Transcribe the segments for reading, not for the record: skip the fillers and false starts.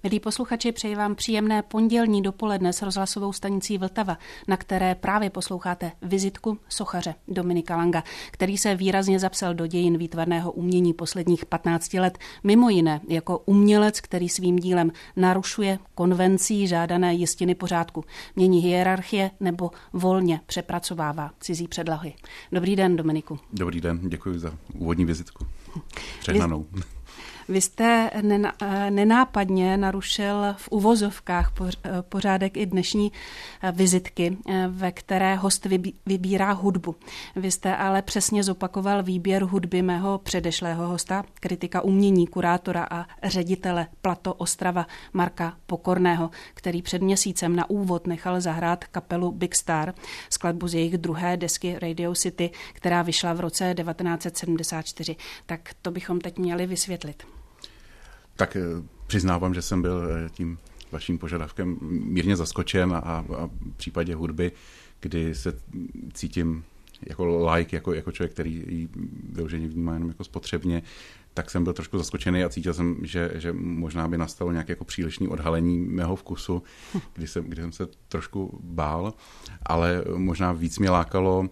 Milí posluchači, přeji vám příjemné pondělní dopoledne s rozhlasovou stanicí Vltava, na které právě posloucháte vizitku sochaře Dominika Langa, který se výrazně zapsal do dějin výtvarného umění posledních 15 let, mimo jiné jako umělec, který svým dílem narušuje konvencí žádané jistiny pořádku, mění hierarchie nebo volně přepracovává cizí předlahy. Dobrý den, Dominiku. Dobrý den, děkuji za úvodní vizitku. Přehnanou. Vy jste nenápadně narušil v uvozovkách pořádek i dnešní vizitky, ve které host vybírá hudbu. Vy jste ale přesně zopakoval výběr hudby mého předešlého hosta, kritika umění, kurátora a ředitele Plato Ostrava Marka Pokorného, který před měsícem na úvod nechal zahrát kapelu Big Star, skladbu z jejich druhé desky Radio City, která vyšla v roce 1974. Tak to bychom teď měli vysvětlit. Tak přiznávám, že jsem byl tím vaším požadavkem mírně zaskočen a v případě hudby, kdy se cítím jako like, jako člověk, který ji vyloženě vnímá jenom jako spotřebně, tak jsem byl trošku zaskočený a cítil jsem, že možná by nastalo nějaké jako přílišné odhalení mého vkusu, kdy jsem se trošku bál, ale možná víc mě lákalo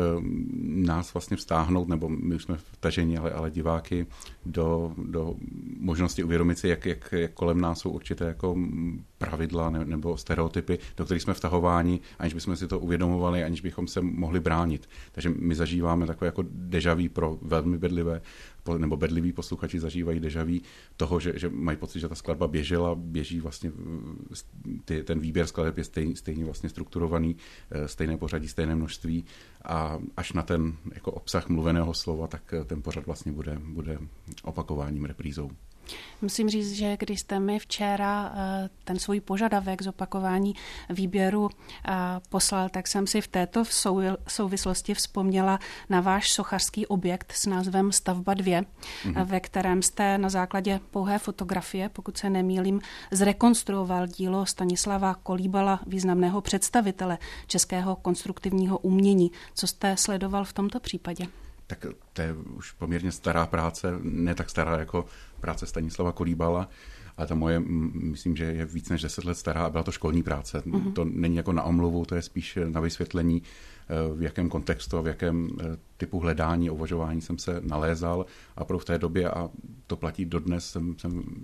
nás vlastně vztáhnout, nebo my už jsme vtaženi, ale diváky do možnosti uvědomit si, jak kolem nás jsou určité jako pravidla nebo stereotypy, do kterých jsme vtahováni, aniž bychom si to uvědomovali, aniž bychom se mohli bránit. Takže my zažíváme takové jako déjà vu pro velmi bedlivé, nebo bedliví posluchači zažívají déjà vu toho, že mají pocit, že ta skladba běžela, běží vlastně ten výběr skladeb je stejně vlastně strukturovaný, stejné pořadí, stejné množství a až na ten jako obsah mluveného slova, tak ten pořad vlastně bude opakováním, reprízou. Musím říct, že když jste mi včera ten svůj požadavek zopakování výběru poslal, tak jsem si v této souvislosti vzpomněla na váš sochařský objekt s názvem Stavba 2, ve kterém jste na základě pouhé fotografie, pokud se nemýlím, zrekonstruoval dílo Stanislava Kolíbala, významného představitele českého konstruktivního umění. Co jste sledoval v tomto případě? Tak to je už poměrně stará práce, ne tak stará jako práce Stanislava Kolíbala, ale ta moje, myslím, že je víc než 10 let stará a byla to školní práce. To není jako na omluvu, to je spíš na vysvětlení, v jakém kontextu a v jakém typu hledání, uvažování jsem se nalézal a pro v té době, a to platí dodnes, jsem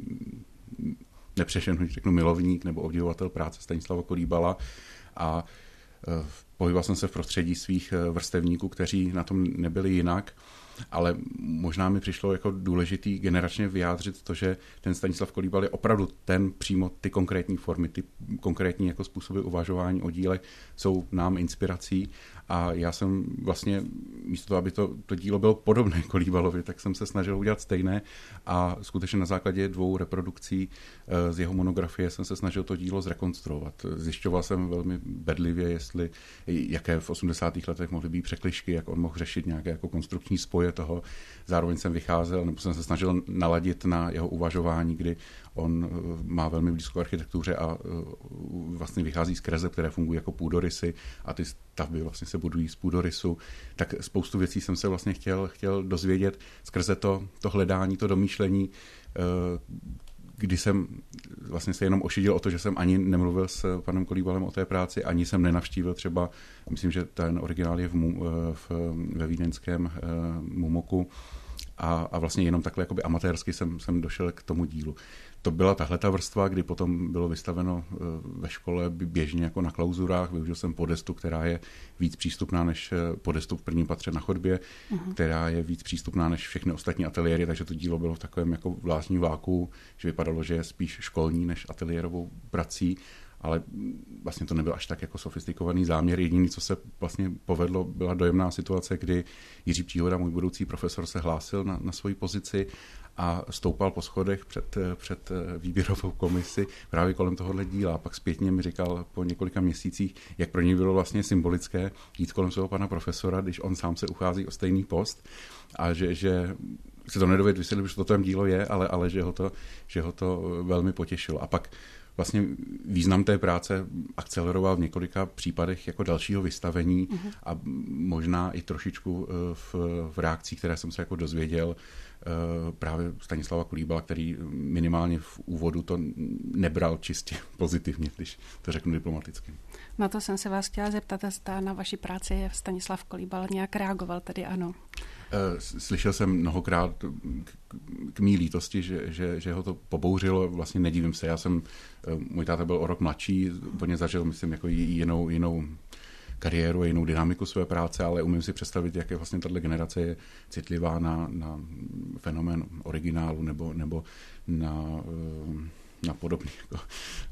nepřešen, řeknu, milovník nebo obdivovatel práce Stanislava Kolíbala a pohyboval jsem se v prostředí svých vrstevníků, kteří na tom nebyli jinak, ale možná mi přišlo jako důležitý generačně vyjádřit to, že ten Stanislav Kolíbal je opravdu přímo ty konkrétní formy, ty konkrétní jako způsoby uvažování o dílech jsou nám inspirací a já jsem vlastně místo toho, aby to dílo bylo podobné Kolíbalovi, tak jsem se snažil udělat stejné a skutečně na základě 2 reprodukcí z jeho monografie jsem se snažil to dílo zrekonstruovat. Zjišťoval jsem velmi bedlivě, jaké v 80. letech mohly být překližky, jak on mohl řešit nějaké jako konstrukční spoje toho. Zároveň jsem vycházel, nebo jsem se snažil naladit na jeho uvažování, kdy on má velmi blízko architektuře a vlastně vychází z kreseb, které fungují jako půdorysy a ty stavby vlastně se budují z půdorysu. Tak spoustu věcí jsem se vlastně chtěl dozvědět skrze to hledání, to domýšlení, kdy jsem vlastně se jenom ošidil o to, že jsem ani nemluvil s panem Kolíbalem o té práci, ani jsem nenavštívil třeba, myslím, že ten originál je ve vídeňském Mumoku a vlastně jenom takhle jakoby amatérsky jsem došel k tomu dílu. To byla tahleta vrstva, kdy potom bylo vystaveno ve škole běžně jako na klauzurách. Využil jsem podestu, která je víc přístupná než podestu v prvním patře na chodbě, která je víc přístupná než všechny ostatní ateliéry, takže to dílo bylo v takovém jako vlásním váku, že vypadalo, že je spíš školní než ateliérovou prací, ale vlastně to nebyl až tak jako sofistikovaný záměr. Jediné, co se vlastně povedlo, byla dojemná situace, kdy Jiří Příhoda, můj budoucí profesor, se hlásil na svoji pozici a stoupal po schodech před výběrovou komisi právě kolem tohohle díla. A pak zpětně mi říkal po několika měsících, jak pro něj bylo vlastně symbolické jít kolem svého pana profesora, když on sám se uchází o stejný post a že se to nedovedl vysvětlit, že to tam dílo je, ale že ho to velmi potěšilo. A pak vlastně význam té práce akceleroval v několika případech jako dalšího vystavení a možná i trošičku v reakcích, které jsem se jako dozvěděl právě Stanislava Kulíbala, který minimálně v úvodu to nebral čistě pozitivně, když to řeknu diplomaticky. Na to jsem se vás chtěla zeptat, zda na vaši práci Stanislav Kulíbal nějak reagoval, tedy ano. Slyšel jsem mnohokrát k mý lítosti, že ho to pobouřilo, vlastně nedivím se. Můj táta byl o rok mladší, úplně zažil, myslím, jako jinou kariéru a jinou dynamiku své práce, ale umím si představit, jak je vlastně tato generace je citlivá na fenomén originálu nebo na podobné jako,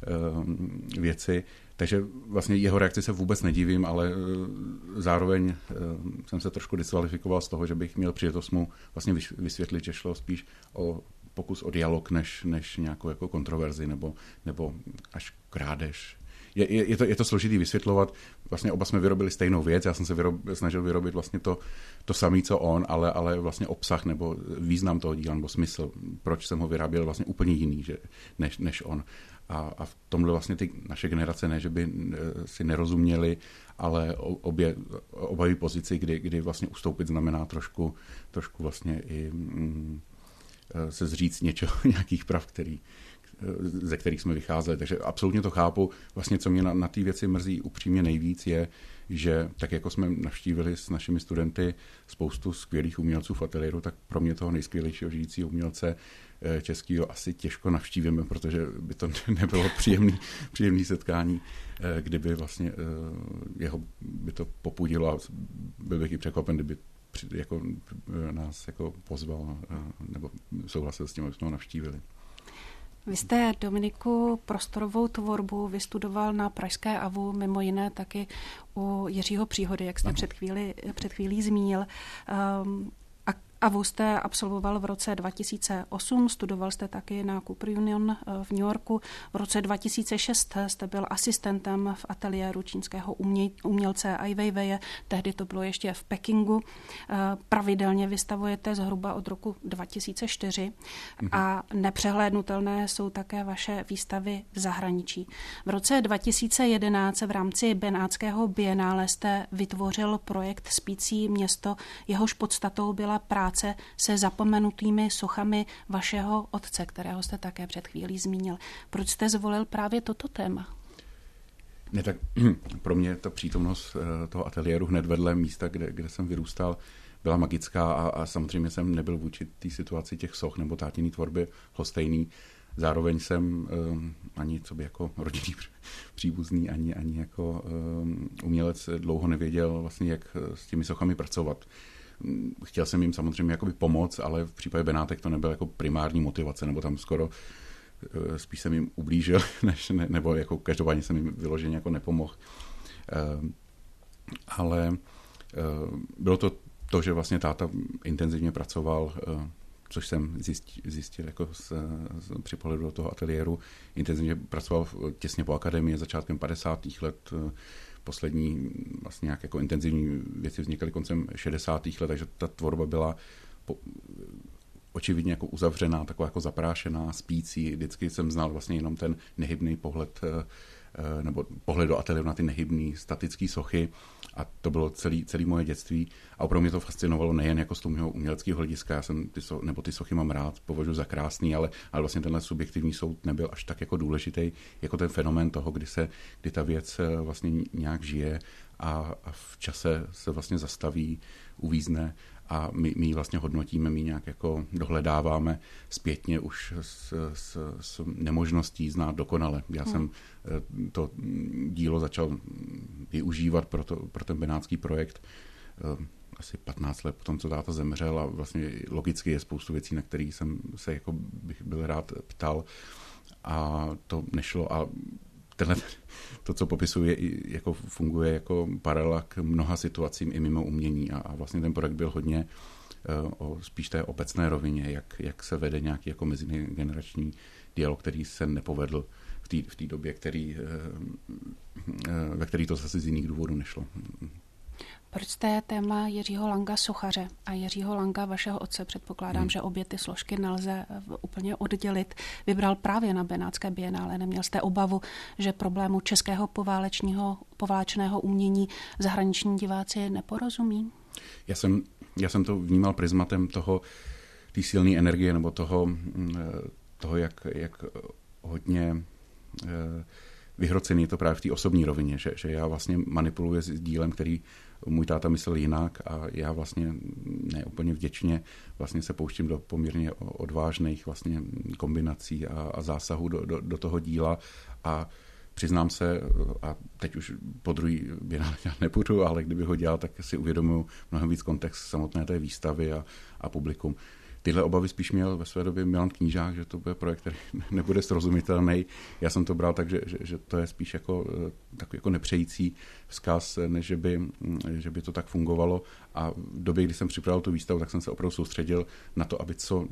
věci. Takže vlastně jeho reakci se vůbec nedivím, ale zároveň jsem se trošku diskvalifikoval z toho, že bych měl příležitost mu vlastně vysvětlit, že šlo spíš o pokus o dialog, než nějakou jako kontroverzi nebo až krádež. Je to složitý vysvětlovat. Vlastně oba jsme vyrobili stejnou věc. Já jsem se snažil vyrobit vlastně to samé, co on, ale vlastně obsah nebo význam toho díla nebo smysl, proč jsem ho vyráběl vlastně úplně jiný než on. A v tomhle vlastně ty naše generace ne, že by si nerozuměli, ale obají pozici, kdy vlastně ustoupit znamená trošku vlastně i se zříct nějakých prav, ze kterých jsme vycházeli. Takže absolutně to chápu. Vlastně, co mě na té věci mrzí upřímně nejvíc, je, že tak jako jsme navštívili s našimi studenty spoustu skvělých umělců v ateliéru, tak pro mě toho nejskvělejšího žijícího umělce českého asi těžko navštívíme, protože by to nebylo příjemný setkání, kdyby vlastně jeho by to popudilo a byl bych i překvapen, kdyby jako nás jako pozval nebo souhlasil s tím, aby jsme ho navštívili. Vy jste, Dominiku, prostorovou tvorbu vystudoval na Pražské AVU, mimo jiné taky u Jiřího Příhody, jak jste před chvílí zmínil. AVU jste absolvoval v roce 2008, studoval jste taky na Cooper Union v New Yorku. V roce 2006 jste byl asistentem v ateliéru čínského umělce Ai Weiwei, tehdy to bylo ještě v Pekingu. Pravidelně vystavujete zhruba od roku 2004 a nepřehlédnutelné jsou také vaše výstavy v zahraničí. V roce 2011 v rámci Benátského bienále jste vytvořil projekt Spící město, jehož podstatou byla práce se zapomenutými sochami vašeho otce, kterého jste také před chvílí zmínil. Proč jste zvolil právě toto téma? Ne, tak pro mě ta přítomnost toho ateliéru hned vedle místa, kde jsem vyrůstal, byla magická a samozřejmě jsem nebyl vůči té situaci těch soch nebo tátění tvorby lhostejný. Zároveň jsem ani co by jako rodinný příbuzný, ani jako umělec dlouho nevěděl vlastně, jak s těmi sochami pracovat. Chtěl jsem jim samozřejmě jakoby pomoct, ale v případě Benátek to nebyla jako primární motivace, nebo tam skoro spíš jsem jim ublížil, nebo jako každopádně jsem jim vyloženě jako nepomohl. Ale bylo to, že vlastně táta intenzivně pracoval, což jsem zjistil jako při pohledu do toho ateliéru, intenzivně pracoval těsně po akademii, začátkem 50. let, poslední vlastně nějak jako intenzivní věci vznikaly koncem 60. let, takže ta tvorba byla očividně jako uzavřená, taková jako zaprášená, spící. Vždycky jsem znal vlastně jenom ten nehybný pohled nebo pohled do ateliéru na ty nehybný statické sochy a to bylo celé moje dětství a opravdu mě to fascinovalo nejen jako z toho mého uměleckého hlediska, já jsem ty sochy mám rád, považuji za krásný, ale vlastně tenhle subjektivní soud nebyl až tak jako důležitý, jako ten fenomén toho, kdy ta věc vlastně nějak žije a v čase se vlastně zastaví, uvízne a my ji vlastně hodnotíme, my nějak jako dohledáváme zpětně už s nemožností znát dokonale. Já jsem to dílo začal využívat pro ten benátský projekt asi 15 let potom, co táta zemřel a vlastně logicky je spoustu věcí, na které jsem se jako bych byl rád ptal a to nešlo a to, co popisuje, jako funguje jako paralela k mnoha situacím i mimo umění a vlastně ten projekt byl hodně o spíš té obecné rovině, jak se vede nějaký jako mezigenerační dialog, který se nepovedl v té době, ve který to zase z jiných důvodů nešlo. Proč jste téma Jiřího Langa sochaře a Jiřího Langa, vašeho otce, předpokládám, že obě ty složky nelze úplně oddělit, vybral právě na Benátské bienále? Neměl jste obavu, že problému českého poválečného umění zahraniční diváci neporozumí? Já jsem to vnímal prismatem té silné energie nebo toho jak hodně vyhrocený je to právě v té osobní rovině, že já vlastně manipuluji s dílem, který můj táta myslel jinak a já vlastně ne úplně vděčně vlastně se pouštím do poměrně odvážných vlastně kombinací a zásahů do toho díla a přiznám se, a teď už po druhý bienále nepůjdu, ale kdyby ho dělal, tak si uvědomuji mnohem víc kontext samotné té výstavy a publikum. Tyhle obavy spíš měl ve své době Milan Knížák, že to bude projekt, který nebude srozumitelný. Já jsem to bral tak, že to je spíš jako takový jako nepřející vzkaz, než že by to tak fungovalo. A v době, kdy jsem připravil tu výstavu, tak jsem se opravdu soustředil na to, aby co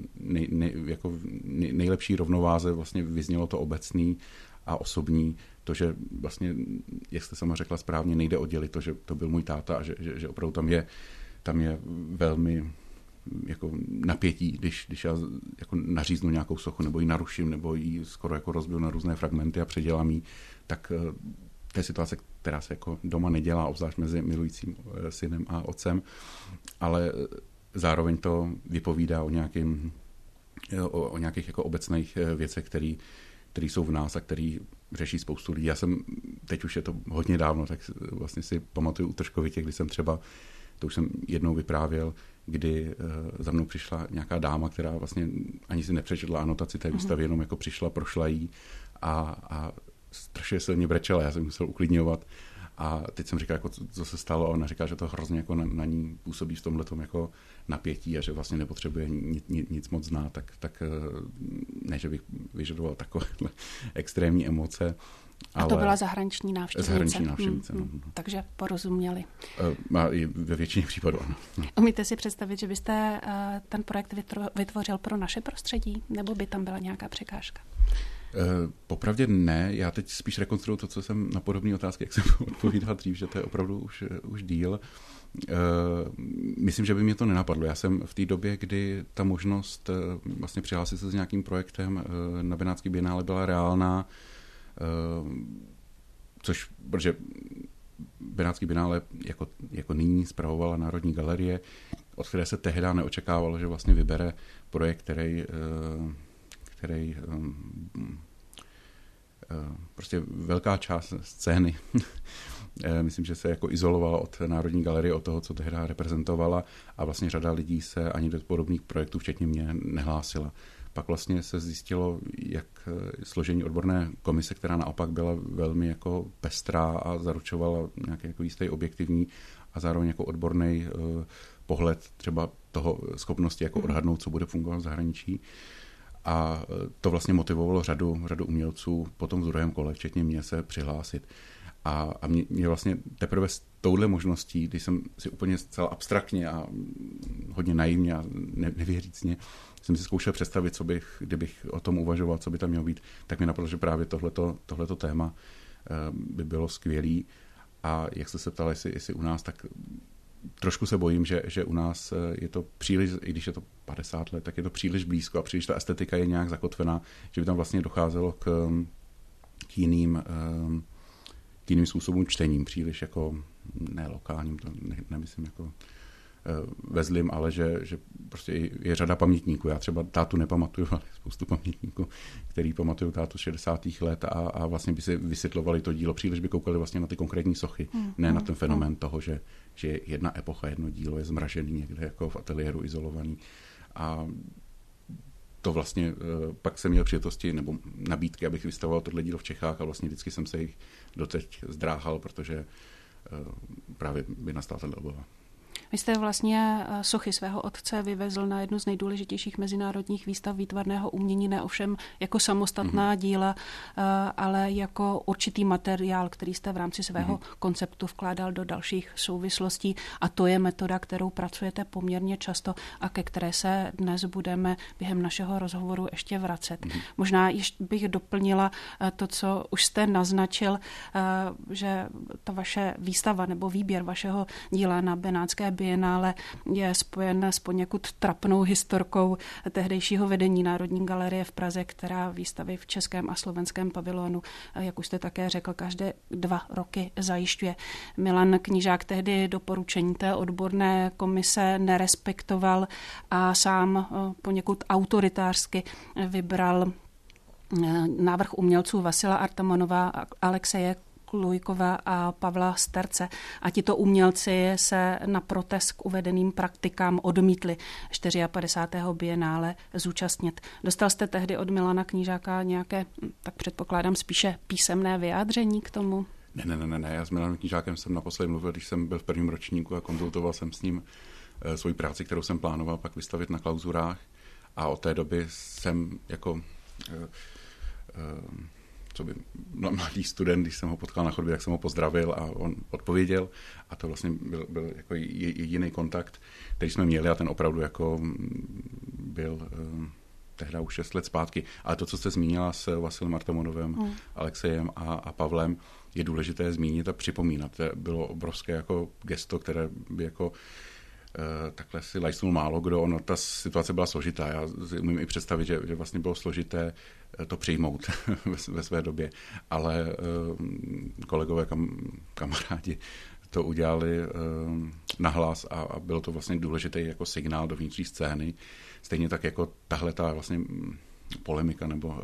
nejlepší rovnováze vlastně vyznělo to obecný a osobní. To, že vlastně, jak jste sama řekla správně, nejde oddělit to, že to byl můj táta a že opravdu tam je velmi jako napětí, když já jako naříznu nějakou sochu, nebo ji naruším, nebo ji skoro jako rozbiju na různé fragmenty a předělám ji, tak to je situace, která se jako doma nedělá, obzvlášť mezi milujícím synem a otcem, ale zároveň to vypovídá o nějakých jako obecných věcech, které jsou v nás a který řeší spoustu lidí. Já jsem, teď už je to hodně dávno, tak vlastně si pamatuju u Tržkovitě, kdy jsem třeba, to už jsem jednou vyprávěl, kdy za mnou přišla nějaká dáma, která vlastně ani si nepřečetla anotaci té výstavy, jenom jako přišla, prošla jí a strašně silně brečela, já jsem musel uklidňovat a teď jsem říkal, jako, co se stalo a ona říká, že to hrozně jako na ní působí v tomhletom jako napětí a že vlastně nepotřebuje nic moc znát, tak ne, že bych vyžadoval takové extrémní emoce. A to byla zahraniční návštěvnice. Zahraniční návštěvnice, Takže porozuměli. I ve většině případů, ano. Umíte si představit, že byste ten projekt vytvořil pro naše prostředí, nebo by tam byla nějaká překážka? Popravdě ne, já teď spíš rekonstruuju to, co jsem na podobné otázky, jak jsem odpovídal dřív, že to je opravdu už díl. Myslím, že by mě to nenapadlo. Já jsem v té době, kdy ta možnost vlastně přihlásit se s nějakým projektem na Benátské bienále byla reálná, což, protože Benátské bienále jako nyní spravovala Národní galerie, od které se tehdy neočekávalo, že vlastně vybere projekt, který prostě velká část scény, myslím, že se jako izolovala od Národní galerie, od toho, co tehdy reprezentovala a vlastně řada lidí se ani do podobných projektů, včetně mě, nehlásila. Pak vlastně se zjistilo, jak složení odborné komise, která naopak byla velmi jako pestrá a zaručovala nějaký jako jistý objektivní a zároveň jako odborný pohled třeba toho schopnosti jako odhadnout, co bude fungovat v zahraničí. A to vlastně motivovalo řadu umělců potom v druhém kole, včetně mě, se přihlásit. A mě vlastně teprve s touhle možností, když jsem si úplně zcela abstraktně a hodně naivně a nevěřícně jsem si zkoušel představit, kdybych o tom uvažoval, co by tam mělo být, tak mi napadlo, že právě tohleto téma by bylo skvělý. A jak jste se ptala, jestli u nás, tak trošku se bojím, že u nás je to příliš, i když je to 50 let, tak je to příliš blízko a příliš ta estetika je nějak zakotvená, že by tam vlastně docházelo k jiným způsobům čtením, příliš jako ne lokálním, to nemyslím jako ve zlým, ale že prostě je řada pamětníků. Já třeba tátu nepamatuju, ale spoustu pamětníků, který pamatují tátu z 60. let a vlastně by si vysvětlovali to dílo, příliš by koukali vlastně na ty konkrétní sochy, ne na ten fenomén toho, že jedna epocha, jedno dílo je zmražený někde jako v ateliéru izolovaný. A to vlastně pak jsem měl přijetosti nebo nabídky, abych vystavoval tohle dílo v Čechách a vlastně vždycky jsem se jich doteď zdráhal, protože právě by nastal tenhle obava. Vy jste vlastně sochy svého otce vyvezl na jednu z nejdůležitějších mezinárodních výstav výtvarného umění, ne ovšem jako samostatná díla, ale jako určitý materiál, který jste v rámci svého konceptu vkládal do dalších souvislostí, a to je metoda, kterou pracujete poměrně často a ke které se dnes budeme během našeho rozhovoru ještě vracet. Možná ještě bych doplnila to, co už jste naznačil, že ta vaše výstava nebo výběr vašeho díla na Benátské bienále je spojen s poněkud trapnou historkou tehdejšího vedení Národní galerie v Praze, která výstavy v českém a slovenském pavilonu, jak už jste také řekl, každé 2 roky zajišťuje. Milan Knížák tehdy doporučení té odborné komise nerespektoval a sám poněkud autoritářsky vybral návrh umělců Vasila Artamonova, Alexeje Klujkova a Pavla Sterce. A tito umělci se na protest k uvedeným praktikám odmítli 54. bienále zúčastnit. Dostal jste tehdy od Milana Knížáka nějaké, tak předpokládám, spíše písemné vyjádření k tomu? Ne. Já s Milanem Knížákem jsem naposledy mluvil, když jsem byl v prvním ročníku a konzultoval jsem s ním svoji práci, kterou jsem plánoval pak vystavit na klauzurách. A od té doby jsem jako co by mladý student, když jsem ho potkal na chodbě, tak jsem ho pozdravil a on odpověděl. A to vlastně byl jako jediný kontakt, který jsme měli, a ten opravdu jako byl tehdy už 6 let zpátky. Ale to, co jste zmínila s Vasilem Artamonovem, Alexejem a Pavlem, je důležité zmínit a připomínat. To bylo obrovské jako gesto, které by jako takhle si lajsnul málo kdo. Ono, ta situace byla složitá. Já si umím i představit, že vlastně bylo složité to přijmout ve své době. Ale kolegové, kamarádi to udělali nahlas a bylo to vlastně důležitý jako signál do vnitřní scény. Stejně tak jako tahle ta vlastně polemika nebo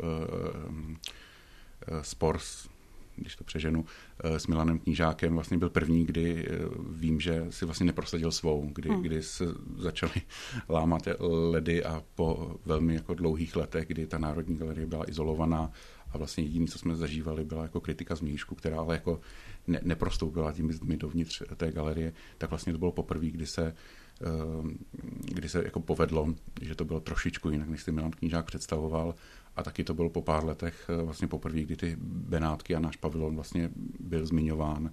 spor, když to přeženu, s Milanem Knížákem vlastně byl první, kdy vím, že si vlastně neprosadil svou, kdy se začaly lámat ledy a po velmi jako dlouhých letech, kdy ta Národní galerie byla izolovaná a vlastně jediné, co jsme zažívali, byla jako kritika zvnějšku, která ale jako neprostoupila těmi zdmi dovnitř té galerie, tak vlastně to bylo poprvé, kdy se jako povedlo, že to bylo trošičku jinak, než si Milan Knížák představoval. A taky to bylo po pár letech vlastně poprvé, kdy ty Benátky a náš pavilon vlastně byl zmiňován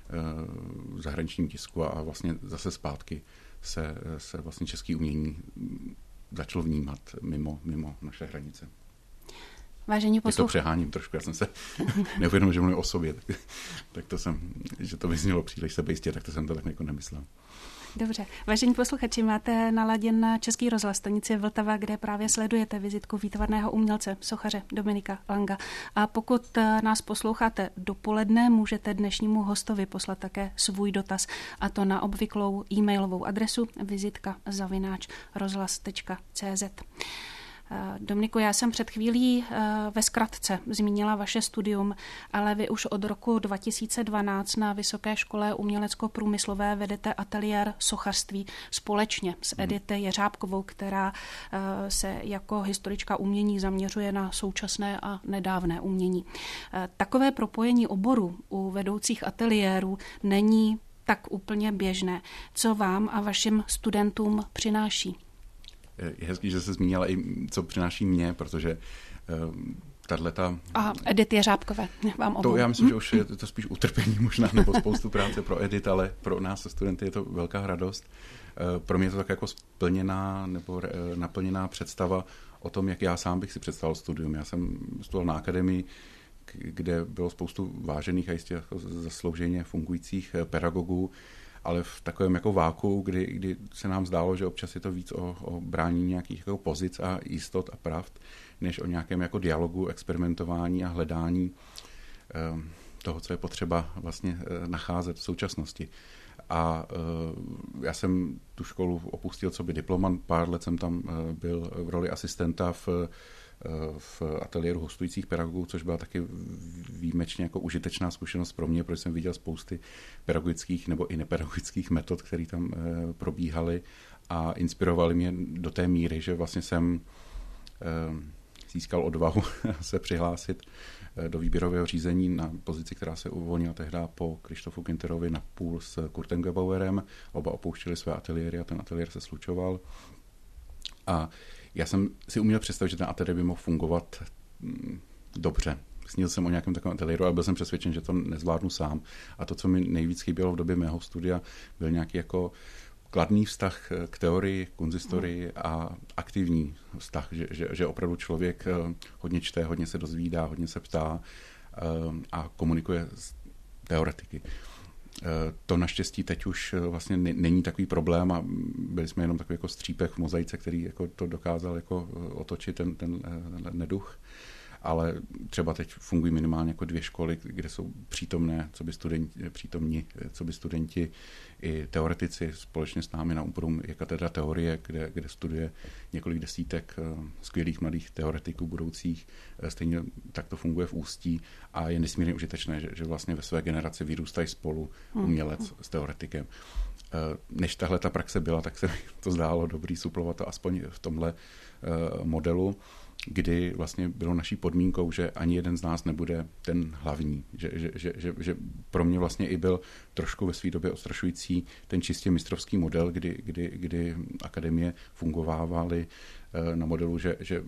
v zahraničním tisku a vlastně zase zpátky se vlastně český umění začalo vnímat mimo naše hranice. Vážení to přeháním trošku, já jsem se neuvědomil, že mluvím o sobě, tak to že to vyznělo příliš sebejistě, tak to jsem to tak jako nemyslel. Dobře. Vážení posluchači, máte naladěn Český rozhlas stanici Vltava, kde právě sledujete vizitku výtvarného umělce, sochaře Dominika Langa. A pokud nás posloucháte dopoledne, můžete dnešnímu hostovi poslat také svůj dotaz, a to na obvyklou e-mailovou adresu vizitka@rozhlas.cz. Dominiku, já jsem před chvílí ve zkratce zmínila vaše studium, ale vy už od roku 2012 na Vysoké škole umělecko-průmyslové vedete ateliér sochařství společně s Edith Jeřábkovou, která se jako historička umění zaměřuje na současné a nedávné umění. Takové propojení oborů u vedoucích ateliérů není tak úplně běžné. Co vám a vašim studentům přináší? Je hezký, že se zmínila i co přináší mě, protože tato... A Edith Jeřábkové vám obou. To já myslím, že už je to spíš utrpení možná, nebo spoustu práce pro Edith, ale pro nás studenty je to velká radost. Pro mě je to tak jako splněná nebo naplněná představa o tom, jak já sám bych si představil studium. Já jsem studoval na akademii, kde bylo spoustu vážených a jistě jako zaslouženě fungujících pedagogů, ale v takovém jako váku, kdy se nám zdálo, že občas je to víc o brání nějakých jako pozic a jistot a pravd, než o nějakém jako dialogu, experimentování a hledání toho, co je potřeba vlastně nacházet v současnosti. A já jsem tu školu opustil co by diplomant, pár let jsem tam byl v roli asistenta v ateliéru hostujících pedagogů, což byla taky výjimečně jako užitečná zkušenost pro mě, protože jsem viděl spousty pedagogických nebo i nepedagogických metod, které tam probíhaly a inspirovaly mě do té míry, že vlastně jsem získal odvahu se přihlásit do výběrového řízení na pozici, která se uvolnila tehdy po Krištofu Kinterovi na půl s Kurtem Gebauerem. Oba opouštěli své ateliéry a ten ateliér se slučoval. A já jsem si uměl představit, že ten ateliér by mohl fungovat dobře. Snil jsem o nějakém takovém ateliéru, ale byl jsem přesvědčen, že to nezvládnu sám. A to, co mi nejvíc chybělo v době mého studia, byl nějaký jako kladný vztah k teorii, konzistorii a aktivní vztah, že opravdu člověk hodně čte, hodně se dozvídá, hodně se ptá a komunikuje s teoretiky. To naštěstí teď už vlastně není takový problém a byli jsme jenom takový jako střípek v mozaice, který jako to dokázal jako otočit ten neduch. Ale třeba teď fungují minimálně jako 2 školy, kde jsou přítomní, co by studenti i teoretici společně s námi na Umporum je katedra teorie, kde studuje několik desítek skvělých mladých teoretiků budoucích. Stejně tak to funguje v Ústí a je nesmírně užitečné, že vlastně ve své generaci vyrůstají spolu umělec s teoretikem. Než tahle ta praxe byla, tak se mi to zdálo dobrý suplovat to aspoň v tomhle modelu, kdy vlastně bylo naší podmínkou, že ani jeden z nás nebude ten hlavní. Že pro mě vlastně i byl trošku ve své době odstrašující ten čistě mistrovský model, kdy akademie fungovávaly na modelu, že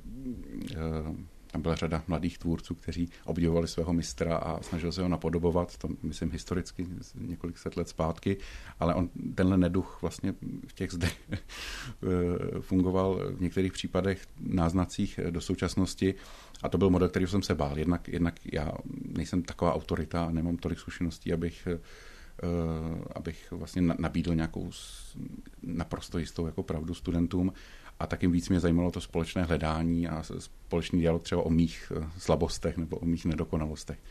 tam byla řada mladých tvůrců, kteří obdivovali svého mistra a snažili se ho napodobovat, to myslím historicky, několik set let zpátky, ale tenhle neduch vlastně v těch zde fungoval v některých případech náznacích do současnosti a to byl model, který jsem se bál. Jednak já nejsem taková autorita a nemám tolik zkušeností, abych vlastně nabídl nějakou naprosto jistou jako pravdu studentům. A taky víc mě zajímalo to společné hledání a společný dialog třeba o mých slabostech nebo o mých nedokonalostech.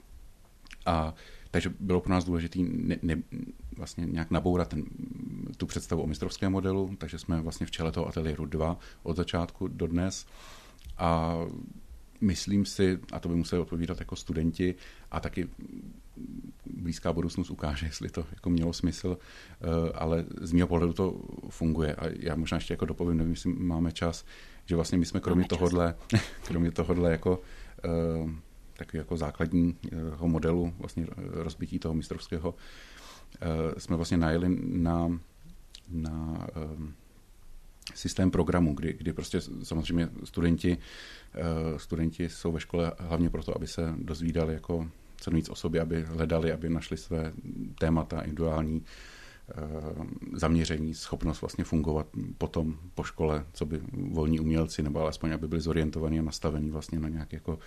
Takže bylo pro nás důležité vlastně nějak nabourat tu představu o mistrovském modelu, takže jsme vlastně v čele toho ateliéru 2 od začátku do dnes. A myslím si, a to by museli odpovídat jako studenti, a taky blízká budoucnost ukáže, jestli to jako mělo smysl, ale z mého pohledu to funguje. A já možná ještě jako dopovím, nevím, jestli máme čas, že vlastně my jsme kromě tohohle jako takový jako základního modelu vlastně rozbití toho mistrovského jsme vlastně najeli na systém programu, kdy prostě samozřejmě studenti jsou ve škole hlavně proto, aby se dozvídali jako co nejvíc o sobě, aby hledali, aby našli své témata, individuální zaměření, schopnost vlastně fungovat potom po škole, co by volní umělci, nebo alespoň, aby byli zorientovaní a nastavení vlastně na nějaké jako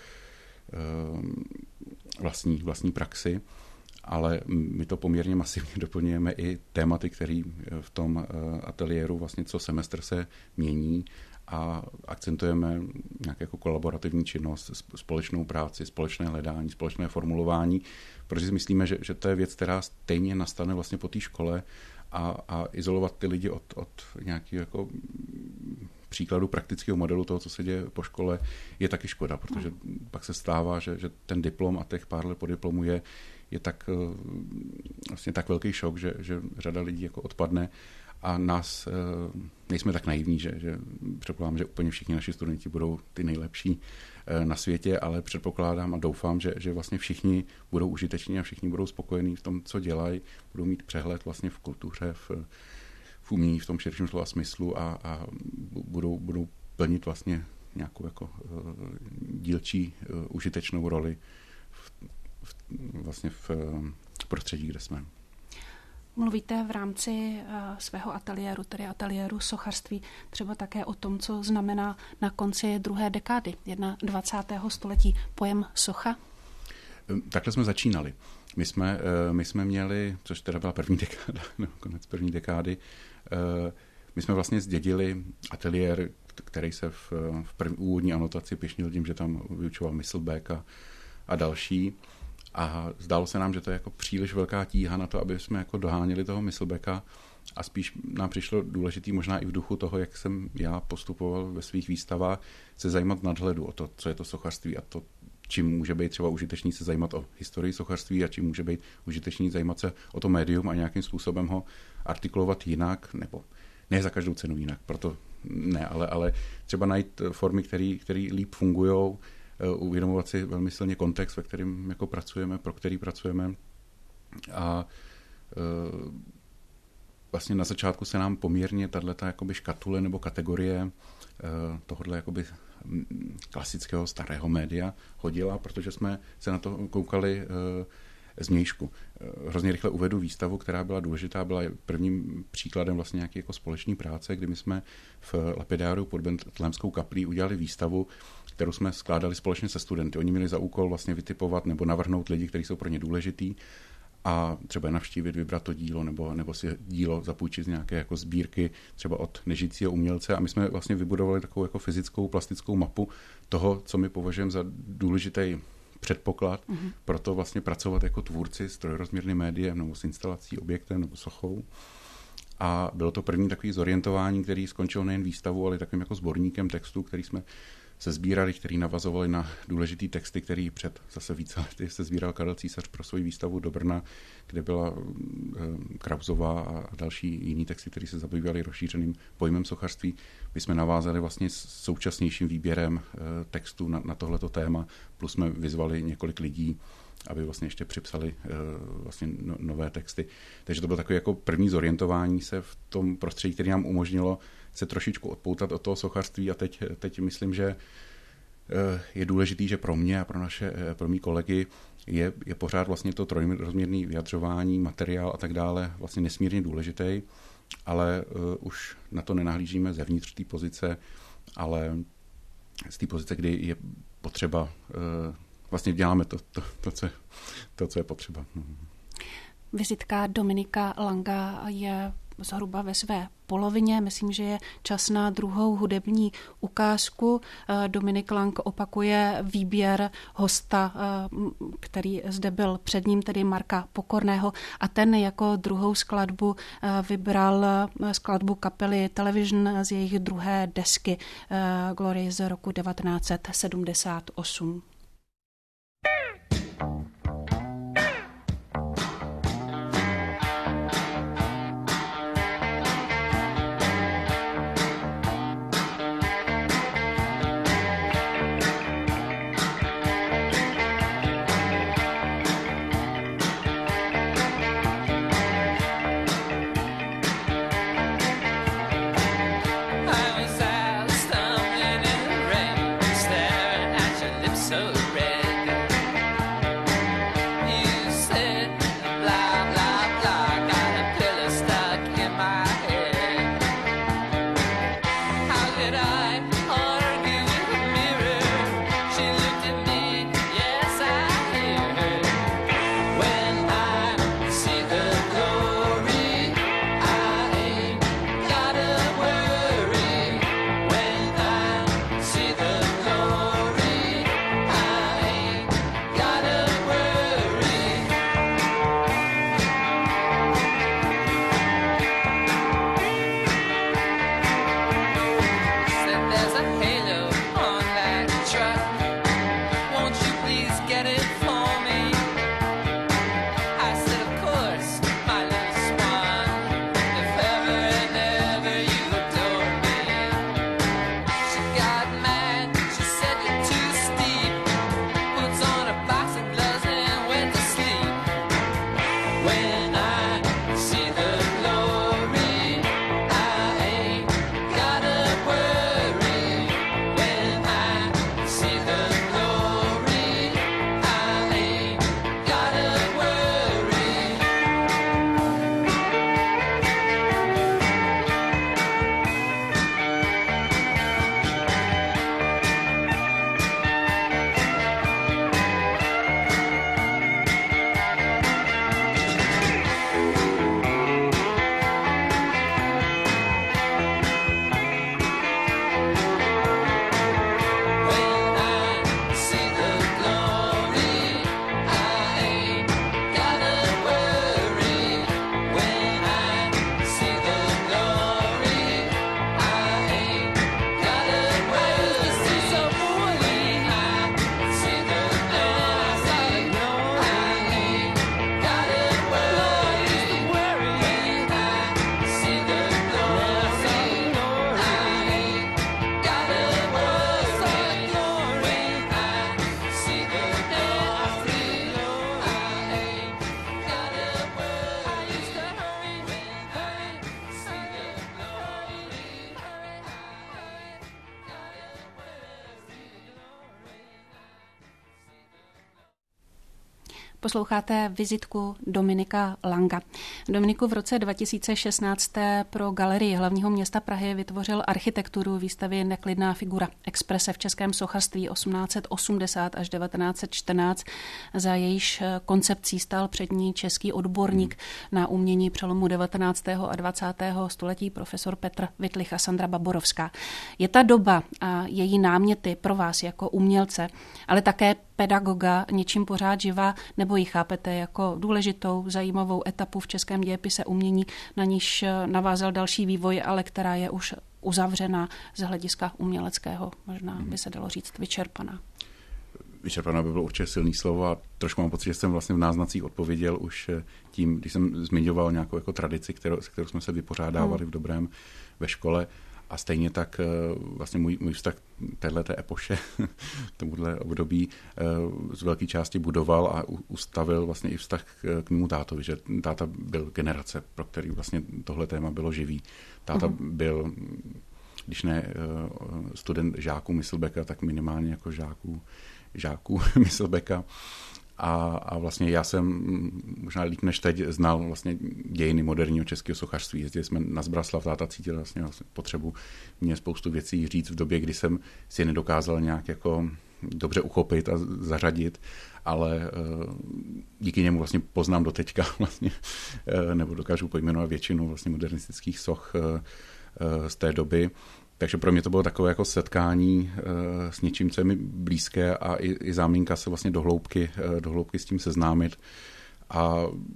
vlastní praxi. Ale my to poměrně masivně doplňujeme i tématy, které v tom ateliéru vlastně co semestr se mění a akcentujeme nějakou jako kolaborativní činnost, společnou práci, společné hledání, společné formulování, protože si myslíme, že to je věc, která stejně nastane vlastně po té škole a izolovat ty lidi od nějakého jako příkladu praktického modelu toho, co se děje po škole, je taky škoda, protože pak se stává, že ten diplom a těch pár let po diplomu je tak vlastně tak velký šok, že řada lidí jako odpadne a nás nejsme tak naivní, že předpokládám, že úplně všichni naši studenti budou ty nejlepší na světě, ale předpokládám a doufám, že vlastně všichni budou užiteční a všichni budou spokojení v tom, co dělají, budou mít přehled vlastně v kultuře, v umění, v tom širším slova smyslu a budou plnit vlastně nějakou jako dílčí užitečnou roli vlastně v prostředí, kde jsme. Mluvíte v rámci svého ateliéru, tedy ateliéru sochařství, třeba také o tom, co znamená na konci druhé dekády 21. století pojem socha? Takhle jsme začínali. My jsme měli, což teda byla první dekáda, konec první dekády, my jsme vlastně zdědili ateliér, který se v úvodní anotaci pyšnil tím, že tam vyučoval Myslbek a další. A zdálo se nám, že to je jako příliš velká tíha na to, aby jsme jako doháněli toho Myslbeka a spíš nám přišlo důležitý možná i v duchu toho, jak jsem já postupoval ve svých výstavách, se zajímat nadhledu o to, co je to sochařství a to, čím může být třeba užitečný se zajímat o historii sochařství a čím může být užitečný zajímat se o to médium a nějakým způsobem ho artikulovat jinak, nebo ne za každou cenu jinak. Proto ne, ale třeba najít formy, které líp fungují, uvědomovat si velmi silně kontext, ve kterém jako pracujeme, pro který pracujeme. A vlastně na začátku se nám poměrně tato jakoby škatule nebo kategorie tohohle jakoby klasického starého média hodila, protože jsme se na to koukali zvnějšku. Hrozně rychle uvedu výstavu, která byla důležitá, byla prvním příkladem vlastně nějaké jako společné práce, kdy my jsme v Lapidáriu pod Betlémskou kaplí udělali výstavu, kterou jsme skládali společně se studenty. Oni měli za úkol vlastně vytipovat nebo navrhnout lidi, kteří jsou pro ně důležitý, a třeba navštívit, vybrat to dílo, nebo si dílo zapůjčit z nějaké jako sbírky, třeba od nežijícího umělce. A my jsme vlastně vybudovali takovou jako fyzickou, plastickou mapu toho, co my považujeme za důležitý předpoklad pro to vlastně pracovat jako tvůrci s trojrozměrným médiem nebo s instalací, objektem nebo sochou. A bylo to první takový zorientování, který skončil nejen výstavu, ale takovým jako sborníkem textů, který jsme se sbírali, který navazovali na důležitý texty, který před zase více lety se sbíral Karel Císař pro svou výstavu do Brna, kde byla Krausová a další jiný texty, které se zabývaly rozšířeným pojmem sochařství. My jsme navázali vlastně s současnějším výběrem textů na tohleto téma, plus jsme vyzvali několik lidí, aby vlastně ještě připsali vlastně nové texty. Takže to bylo takové jako první zorientování se v tom prostředí, které nám umožnilo se trošičku odpoutat od toho sochařství, a teď myslím, že je důležitý, že pro mě a pro mý kolegy je pořád vlastně to trojrozměrné vyjadřování, materiál a tak dále vlastně nesmírně důležitý, ale už na to nenahlížíme zevnitř té pozice, ale z té pozice, kdy je potřeba, vlastně děláme to, co je potřeba. Vizitka Dominika Langa je zhruba ve své polovině. Myslím, že je čas na druhou hudební ukázku. Dominik Lang opakuje výběr hosta, který zde byl před ním, tedy Marka Pokorného, a ten jako druhou skladbu vybral skladbu kapely Television z jejich druhé desky Glory z roku 1978. So Posloucháte vizitku Dominika Langa. Dominiku, v roce 2016 pro Galerii hlavního města Prahy vytvořil architekturu výstavy Neklidná figura exprese v českém sochařství 1880 až 1914. Za jejíž koncepcí stál před ní český odborník na umění přelomu 19. a 20. století profesor Petr Wittlich a Sandra Baborovská. Je ta doba a její náměty pro vás jako umělce, ale také pedagoga něčím pořád živá, nebo ji chápete jako důležitou, zajímavou etapu v českém dějepise umění, na níž navázal další vývoj, ale která je už uzavřená z hlediska uměleckého, možná by se dalo říct vyčerpaná? Vyčerpaná by bylo určitě silný slovo a trošku mám pocit, že jsem vlastně v náznacích odpověděl už tím, když jsem zmiňoval nějakou jako tradici, s kterou jsme se vypořádávali v dobrém ve škole. A stejně tak vlastně můj vztah téhleté epoše, tomuhle období z velké části budoval a ustavil vlastně i vztah k mému tátovi, že táta byl generace, pro který vlastně tohle téma bylo živý. Táta byl, když ne student žáků Myslbeka, tak minimálně jako žáků Myslbeka. A vlastně já jsem možná líp než teď znal vlastně dějiny moderního českého sochařství. Jezdili jsme na Zbraslav, táta cítil vlastně potřebu mě spoustu věcí říct v době, kdy jsem si nedokázal nějak jako dobře uchopit a zařadit, ale díky němu vlastně poznám doteďka vlastně, nebo dokážu pojmenovat většinu vlastně modernistických soch z té doby. Takže pro mě to bylo takové jako setkání s něčím, co je mi blízké a i záminka se vlastně do hloubky s tím seznámit. A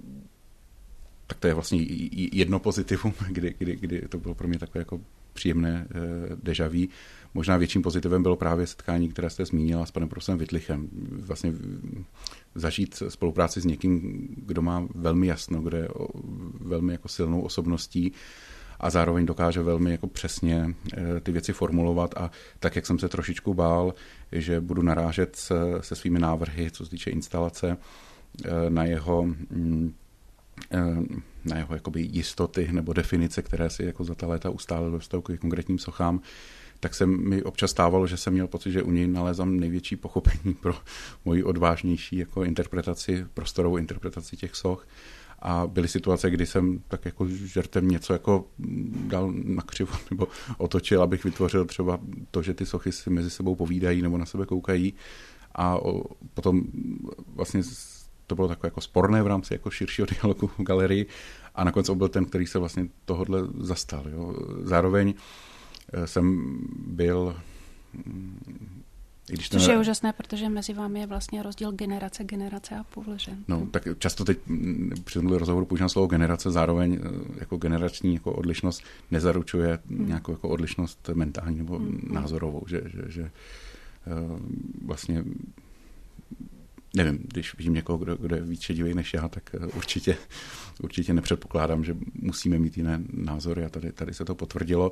tak to je vlastně jedno pozitivum, kdy to bylo pro mě takové jako příjemné déjà vu. Možná větším pozitivem bylo právě setkání, které jste zmínila s panem profesorem Wittlichem. Vlastně zažít spolupráci s někým, kdo má velmi jasno, kdo je velmi jako silnou osobností, a zároveň dokáže velmi jako přesně ty věci formulovat a tak, jak jsem se trošičku bál, že budu narážet se svými návrhy, co se týče instalace, na jeho jakoby jistoty nebo definice, které si jako za ta léta ustálil ve vztahu k konkrétním sochám, tak se mi občas stávalo, že jsem měl pocit, že u něj nalézám největší pochopení pro moji odvážnější jako prostorovou interpretaci těch soch. A byly situace, kdy jsem tak jako žertem něco jako dal na křivo nebo otočil, abych vytvořil třeba to, že ty sochy si mezi sebou povídají nebo na sebe koukají. A potom vlastně to bylo takové jako sporné v rámci jako širšího dialogu v galerii. A nakonec byl ten, který se vlastně tohodle zastal. Jo. Zároveň jsem byl... Což je úžasné, protože mezi vámi je vlastně rozdíl generace a půl, že? No, tak často teď při tomhle rozhovoru používám slovo generace, zároveň jako generační jako odlišnost nezaručuje nějakou jako odlišnost mentální nebo názorovou, že vlastně nevím, když vidím někoho, kdo je víc šedivý než já, tak určitě nepředpokládám, že musíme mít jiné názory a tady se to potvrdilo.